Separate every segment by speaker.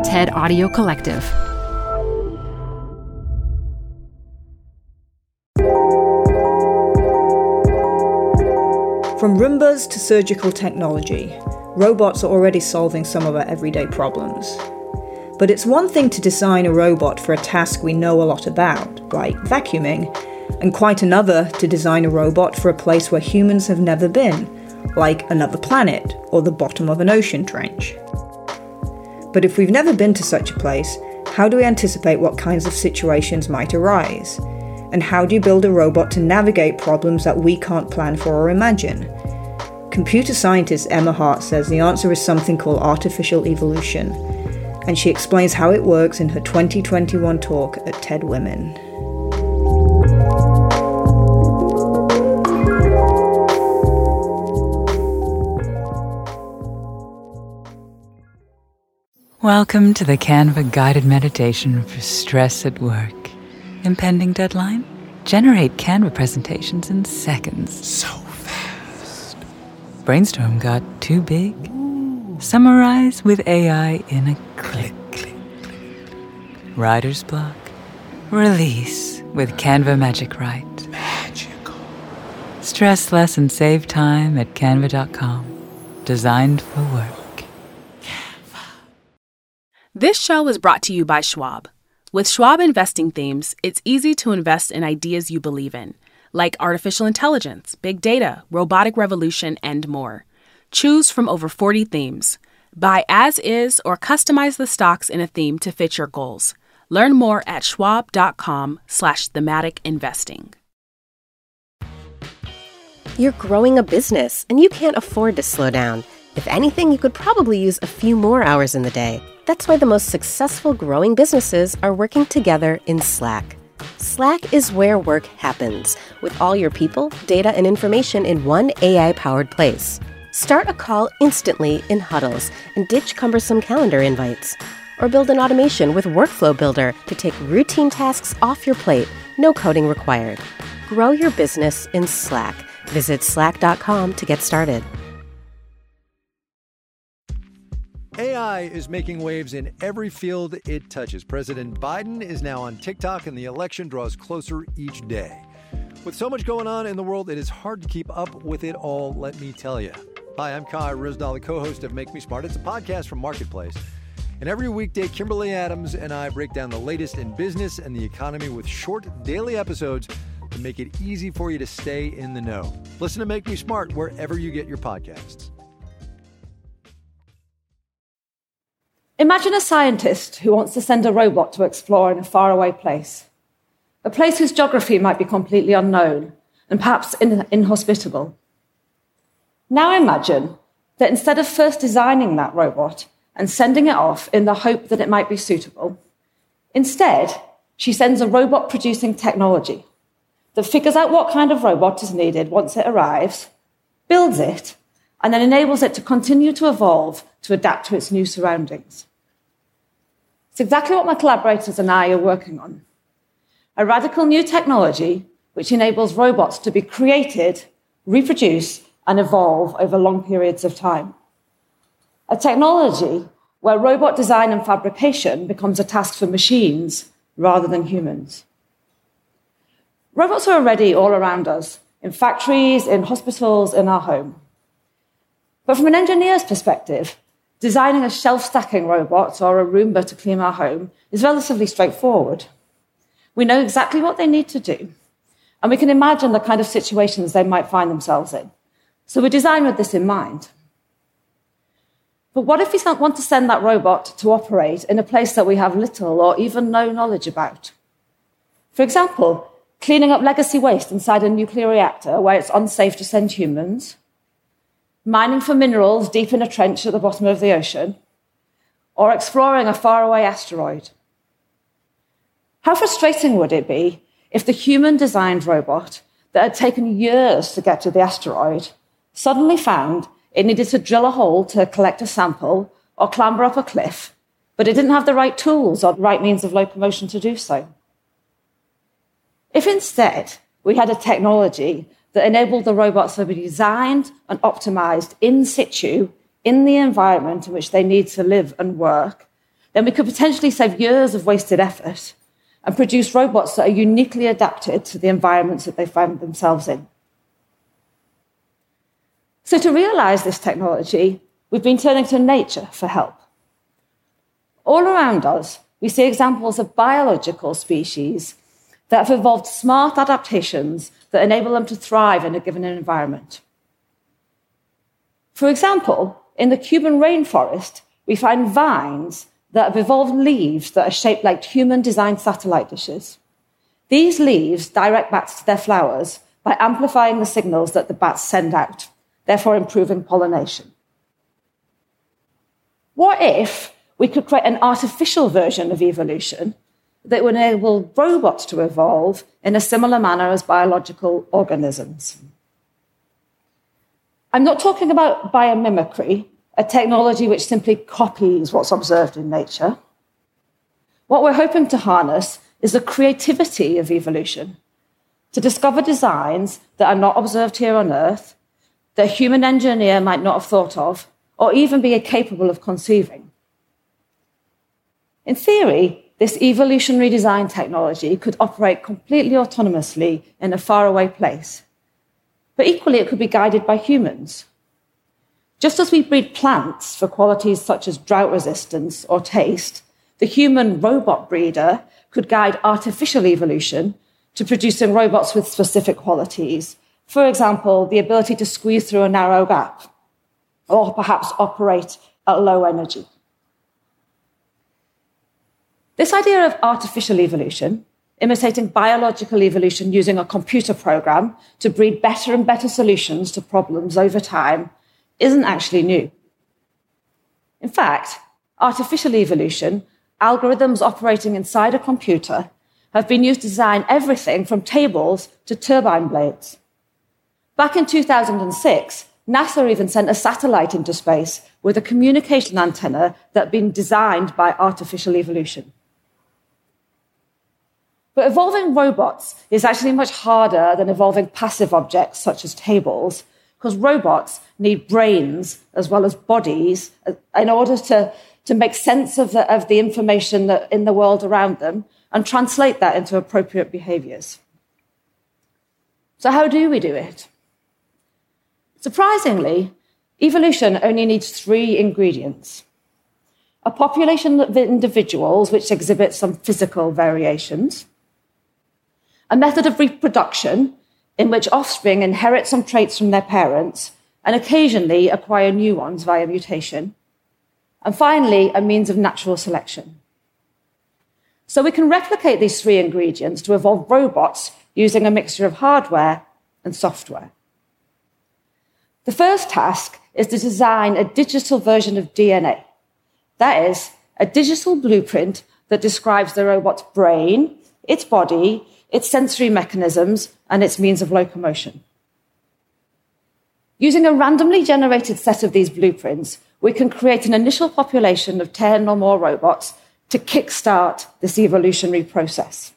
Speaker 1: TED Audio Collective.
Speaker 2: From Roombas to surgical technology, robots are already solving some of our everyday problems. But it's one thing to design a robot for a task we know a lot about, like vacuuming, and quite another to design a robot for a place where humans have never been, like another planet or the bottom of an ocean trench. But if we've never been to such a place, how do we anticipate what kinds of situations might arise? And how do you build a robot to navigate problems that we can't plan for or imagine? Computer scientist Emma Hart says the answer is something called artificial evolution, and she explains how it works in her 2021 talk at TED Women.
Speaker 3: Welcome to the Canva guided meditation for stress at work. Impending deadline? Generate Canva presentations in seconds.
Speaker 4: So fast.
Speaker 3: Brainstorm got too big? Ooh. Summarize with AI in a click. Click, click. Writer's block? Release with Canva Magic Write.
Speaker 4: Magical.
Speaker 3: Stress less and save time at canva.com. Designed for work.
Speaker 5: This show is brought to you by Schwab. With Schwab investing themes, it's easy to invest in ideas you believe in, like artificial intelligence, big data, robotic revolution, and more. Choose from over 40 themes. Buy as is or customize the stocks in a theme to fit your goals. Learn more at schwab.com/thematic investing.
Speaker 6: You're growing a business and you can't afford to slow down. If anything, you could probably use a few more hours in the day. That's why the most successful growing businesses are working together in Slack. Slack is where work happens, with all your people, data, and information in one AI-powered place. Start a call instantly in huddles and ditch cumbersome calendar invites. Or build an automation with Workflow Builder to take routine tasks off your plate, no coding required. Grow your business in Slack. Visit slack.com to get started.
Speaker 4: AI is making waves in every field it touches. President Biden is now on TikTok, and the election draws closer each day. With so much going on in the world, it is hard to keep up with it all, let me tell you. Hi, I'm Kai Ryssdal, the co-host of Make Me Smart. It's a podcast from Marketplace. And every weekday, Kimberly Adams and I break down the latest in business and the economy with short daily episodes to make it easy for you to stay in the know. Listen to Make Me Smart wherever you get your podcasts.
Speaker 7: Imagine a scientist who wants to send a robot to explore in a faraway place, a place whose geography might be completely unknown and perhaps inhospitable. Now imagine that instead of first designing that robot and sending it off in the hope that it might be suitable, instead, she sends a robot-producing technology that figures out what kind of robot is needed once it arrives, builds it, and then enables it to continue to evolve to adapt to its new surroundings. It's exactly what my collaborators and I are working on. A radical new technology which enables robots to be created, reproduce, and evolve over long periods of time. A technology where robot design and fabrication becomes a task for machines rather than humans. Robots are already all around us, in factories, in hospitals, in our home. But from an engineer's perspective, designing a shelf-stacking robot or a Roomba to clean our home is relatively straightforward. We know exactly what they need to do, and we can imagine the kind of situations they might find themselves in. So we design with this in mind. But what if we want to send that robot to operate in a place that we have little or even no knowledge about? For example, cleaning up legacy waste inside a nuclear reactor where it's unsafe to send humans, mining for minerals deep in a trench at the bottom of the ocean, or exploring a faraway asteroid. How frustrating would it be if the human-designed robot that had taken years to get to the asteroid suddenly found it needed to drill a hole to collect a sample or clamber up a cliff, but it didn't have the right tools or the right means of locomotion to do so? If instead we had a technology that enabled the robots to be designed and optimized in situ in the environment in which they need to live and work, then we could potentially save years of wasted effort and produce robots that are uniquely adapted to the environments that they find themselves in. So to realize this technology, we've been turning to nature for help. All around us, we see examples of biological species that have evolved smart adaptations that enable them to thrive in a given environment. For example, in the Cuban rainforest, we find vines that have evolved leaves that are shaped like human-designed satellite dishes. These leaves direct bats to their flowers by amplifying the signals that the bats send out, therefore improving pollination. What if we could create an artificial version of evolution that would enable robots to evolve in a similar manner as biological organisms? I'm not talking about biomimicry, a technology which simply copies what's observed in nature. What we're hoping to harness is the creativity of evolution, to discover designs that are not observed here on Earth, that a human engineer might not have thought of, or even be capable of conceiving. In theory, this evolutionary design technology could operate completely autonomously in a faraway place, but equally it could be guided by humans. Just as we breed plants for qualities such as drought resistance or taste, the human robot breeder could guide artificial evolution to producing robots with specific qualities. For example, the ability to squeeze through a narrow gap, or perhaps operate at low energy. This idea of artificial evolution, imitating biological evolution using a computer program to breed better and better solutions to problems over time, isn't actually new. In fact, artificial evolution, algorithms operating inside a computer, have been used to design everything from tables to turbine blades. Back in 2006, NASA even sent a satellite into space with a communication antenna that had been designed by artificial evolution. But evolving robots is actually much harder than evolving passive objects such as tables, because robots need brains as well as bodies in order to make sense of the information that in the world around them and translate that into appropriate behaviors. So how do we do it? Surprisingly, evolution only needs 3 ingredients: a population of individuals which exhibit some physical variations, a method of reproduction in which offspring inherit some traits from their parents and occasionally acquire new ones via mutation, and finally, a means of natural selection. So we can replicate these 3 ingredients to evolve robots using a mixture of hardware and software. The first task is to design a digital version of DNA. That is, a digital blueprint that describes the robot's brain, its body, its sensory mechanisms, and its means of locomotion. Using a randomly generated set of these blueprints, we can create an initial population of 10 or more robots to kickstart this evolutionary process.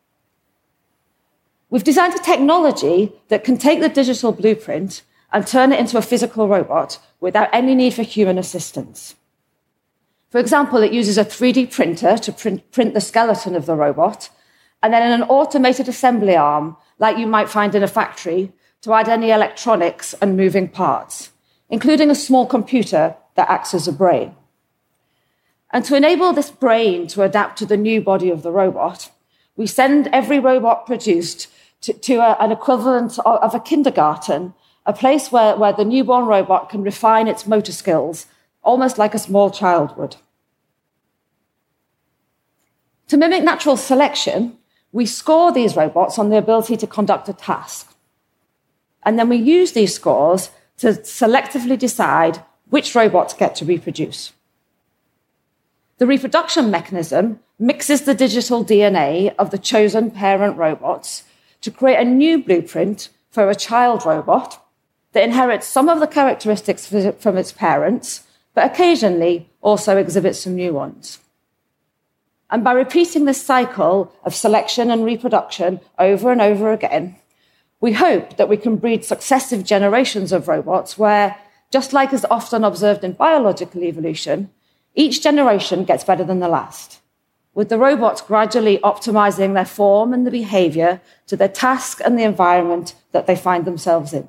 Speaker 7: We've designed a technology that can take the digital blueprint and turn it into a physical robot without any need for human assistance. For example, it uses a 3D printer to print the skeleton of the robot, and then an automated assembly arm, like you might find in a factory, to add any electronics and moving parts, including a small computer that acts as a brain. And to enable this brain to adapt to the new body of the robot, we send every robot produced to an equivalent of a kindergarten, a place where the newborn robot can refine its motor skills, almost like a small child would. To mimic natural selection, we score these robots on the ability to conduct a task. And then we use these scores to selectively decide which robots get to reproduce. The reproduction mechanism mixes the digital DNA of the chosen parent robots to create a new blueprint for a child robot that inherits some of the characteristics from its parents, but occasionally also exhibits some new ones. And by repeating this cycle of selection and reproduction over and over again, we hope that we can breed successive generations of robots where, just like is often observed in biological evolution, Each generation gets better than the last, with the robots gradually optimizing their form and the behavior to their task and the environment that they find themselves in.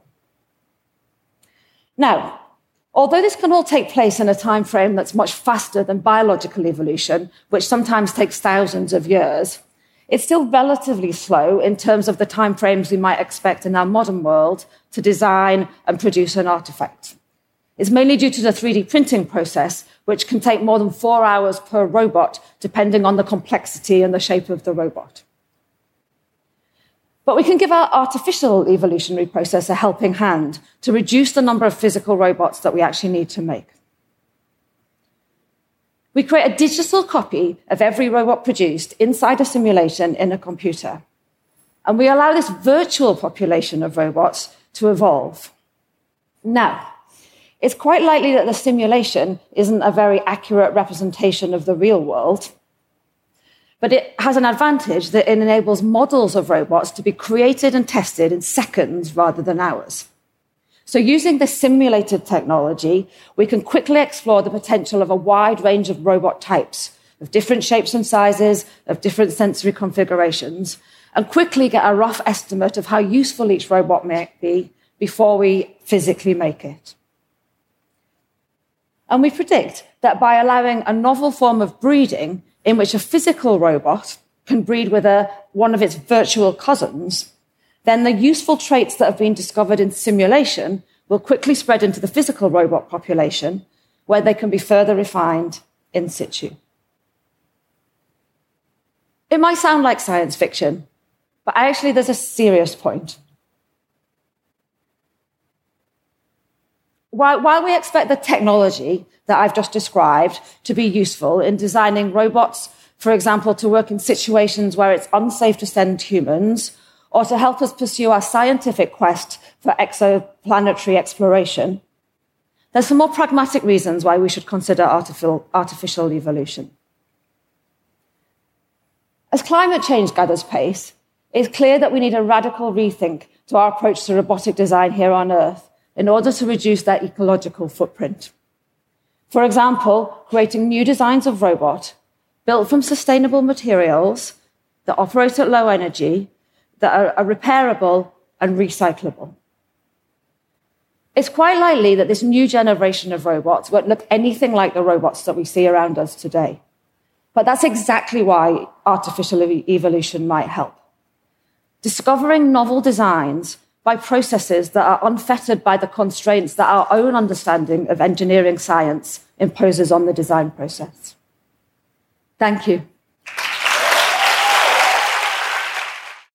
Speaker 7: Now, although this can all take place in a time frame that's much faster than biological evolution, which sometimes takes thousands of years, it's still relatively slow in terms of the time frames we might expect in our modern world to design and produce an artifact. It's mainly due to the 3D printing process, which can take more than 4 hours per robot, depending on the complexity and the shape of the robot. But we can give our artificial evolutionary process a helping hand to reduce the number of physical robots that we actually need to make. We create a digital copy of every robot produced inside a simulation in a computer. And we allow this virtual population of robots to evolve. Now, it's quite likely that the simulation isn't a very accurate representation of the real world, but it has an advantage that it enables models of robots to be created and tested in seconds rather than hours. So using this simulated technology, we can quickly explore the potential of a wide range of robot types, of different shapes and sizes, of different sensory configurations, and quickly get a rough estimate of how useful each robot may be before we physically make it. And we predict that by allowing a novel form of breeding in which a physical robot can breed with one of its virtual cousins, then the useful traits that have been discovered in simulation will quickly spread into the physical robot population, where they can be further refined in situ. It might sound like science fiction, but actually there's a serious point. While we expect the technology that I've just described to be useful in designing robots, for example, to work in situations where it's unsafe to send humans, or to help us pursue our scientific quest for exoplanetary exploration, there's some more pragmatic reasons why we should consider artificial evolution. As climate change gathers pace, it's clear that we need a radical rethink to our approach to robotic design here on Earth in order to reduce their ecological footprint. For example, creating new designs of robot built from sustainable materials that operate at low energy, that are repairable and recyclable. It's quite likely that this new generation of robots won't look anything like the robots that we see around us today. But that's exactly why artificial evolution might help. Discovering novel designs by processes that are unfettered by the constraints that our own understanding of engineering science imposes on the design process. Thank you.